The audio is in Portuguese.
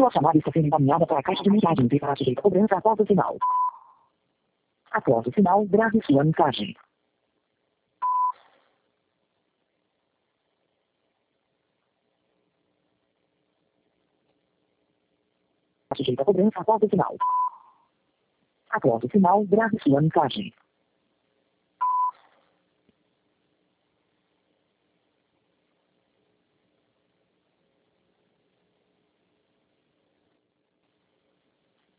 Sua chamada está sendo encaminhada para a caixa de mensagens e será sujeita a cobrança após o sinal. Após o sinal, grave sua mensagem. Sujeita a cobrança após o sinal. Após o sinal, grave sua mensagem.